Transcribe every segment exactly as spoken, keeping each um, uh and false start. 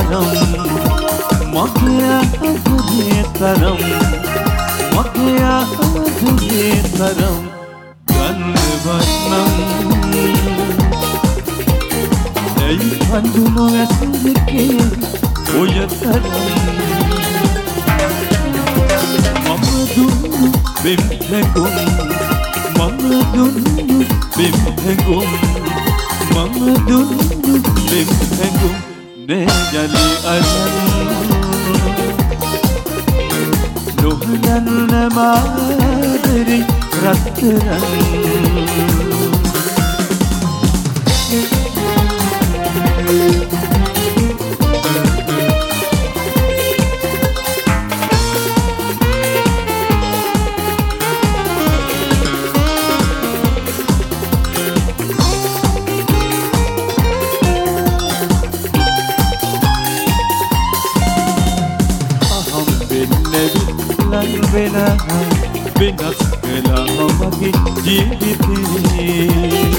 තරම් මගේ අදේ තරම් මගේ අදේ තරම් ගන්නවන්නම් ඇයි හඳුනෝ ඇසුරකේ ඔය තරම් මම දුන්නු බෙම් හැඟුම් මම දුන්නු බෙම් හැඟුම් මම දුන්නු බෙම් හැඟුම් නේ යලි අරන් නොහදන්න මාදරි රත්තරන් වෙනස් කළා මගේ ජීවිතේ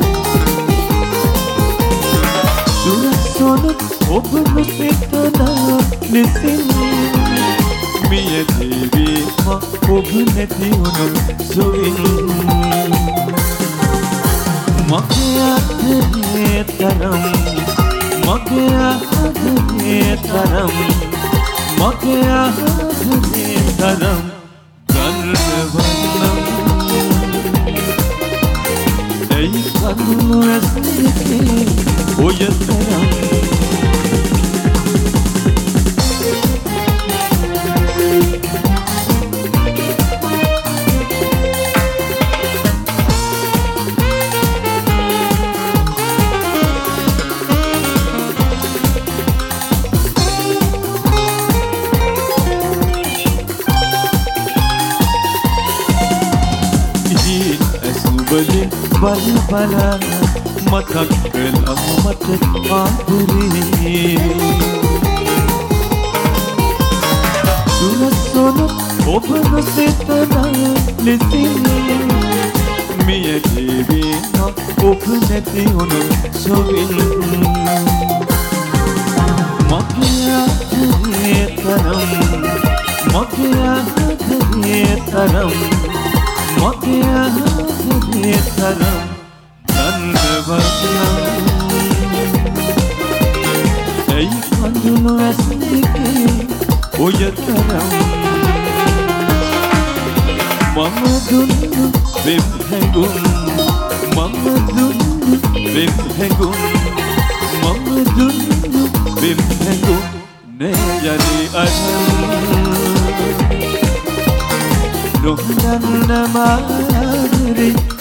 දුරසොන ඔබ නොසිතනා ලෙසින් මියදී ඔබ නැති වුණු සොයින් මගේ අදේ තරම් මගේ අදේ තරම් මගේ අදේ තරම් ගන්නවන්නම් ඇයි කඳුළු ඇසුරකේ ඔය තරම් බලින් බල බල මතක් කළා මට ආදරේ දුරසොන ඔබ නොසිතනා ලෙසින් මියදී ඔබ නැති වුණු සොයින් මගේ අදේ තරම් මගේ අදේ තරම් මගේ අදේ තරම් ගන්නවන්නම් ඇයි කඳුළු ඇසුරකේ ඔය තරම් මම දුන්නු බෙම් හැඟුම් මම දුන්නු බෙම් හැඟුම් මම දුන්නු බෙම් හැඟුම් නේ යලි අරන් නොහදන්න මාදරි